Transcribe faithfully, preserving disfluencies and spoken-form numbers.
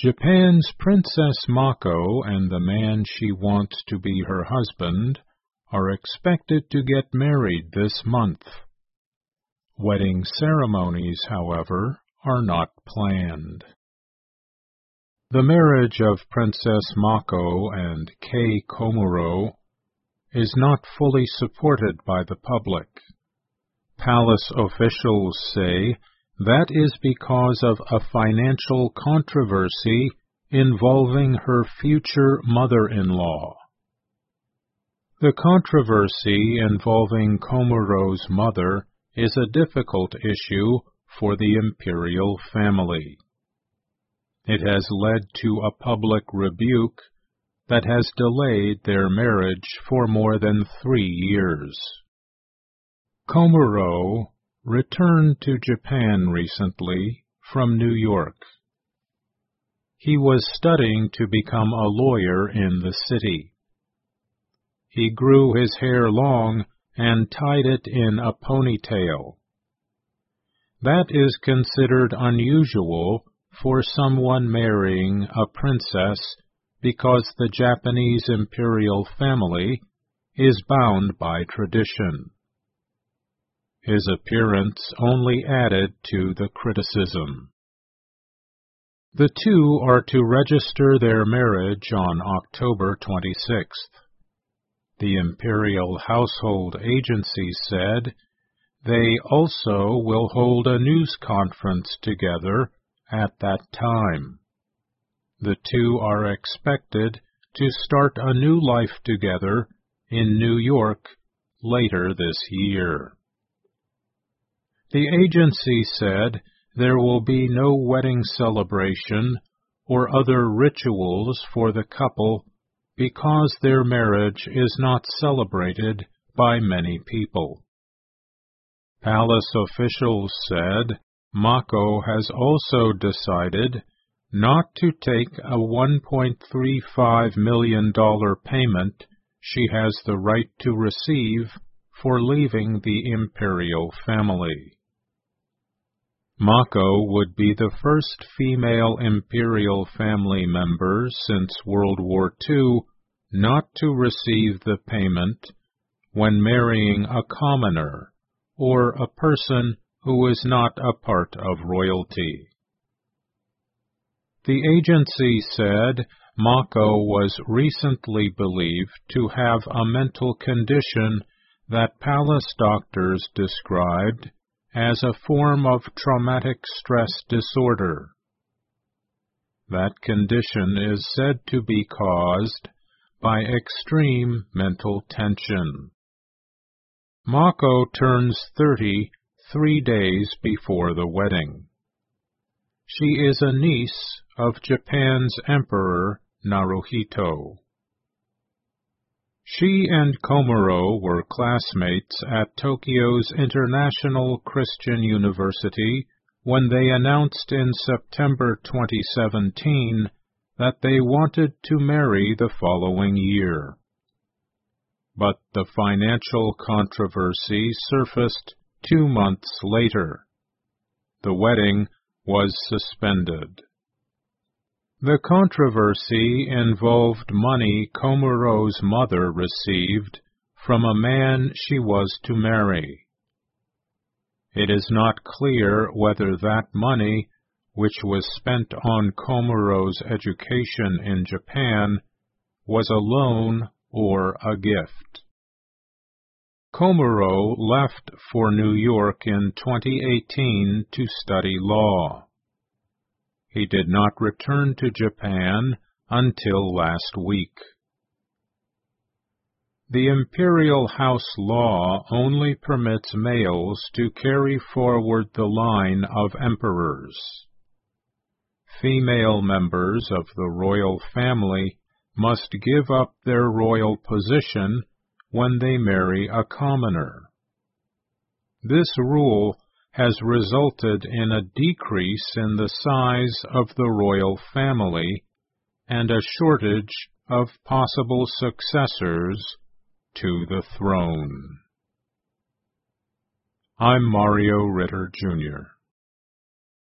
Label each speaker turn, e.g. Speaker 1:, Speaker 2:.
Speaker 1: Japan's Princess Mako and the man she wants to be her husband are expected to get married this month. Wedding ceremonies, however, are not planned. The marriage of Princess Mako and Kei Komuro is not fully supported by the public. Palace officials say that is because of a financial controversy involving her future mother-in-law. The controversy involving Komuro's mother is a difficult issue for the imperial family. It has led to a public rebuke that has delayed their marriage for more than three years. Komuro returned to Japan recently from New York. He was studying to become a lawyer in the city. He grew his hair long and tied it in a ponytail. That is considered unusual for someone marrying a princess because the Japanese imperial family is bound by tradition. His appearance only added to the criticism. The two are to register their marriage on October twenty-sixth. The Imperial Household Agency said they also will hold a news conference together at that time. The two are expected to start a new life together in New York later this year. The agency said there will be no wedding celebration or other rituals for the couple because their marriage is not celebrated by many people. Palace officials said Mako has also decided not to take a one point three five million dollars payment she has the right to receive for leaving the imperial family. Mako would be the first female imperial family member since World War Two not to receive the payment when marrying a commoner or a person who is not a part of royalty. The agency said Mako was recently believed to have a mental condition that palace doctors described as a form of traumatic stress disorder. That condition is said to be caused by extreme mental tension. Mako turns thirty three days before the wedding. She is a niece of Japan's Emperor Naruhito. She and Komuro were classmates at Tokyo's International Christian University when they announced in September twenty seventeen that they wanted to marry the following year. But the financial controversy surfaced two months later. The wedding was suspended. The controversy involved money Komuro's mother received from a man she was to marry. It is not clear whether that money, which was spent on Komuro's education in Japan, was a loan or a gift. Komuro left for New York in twenty eighteen to study law. He did not return to Japan until last week. The imperial house law only permits males to carry forward the line of emperors. Female members of the royal family must give up their royal position when they marry a commoner. This rule has resulted in a decrease in the size of the royal family and a shortage of possible successors to the throne. I'm Mario Ritter, Junior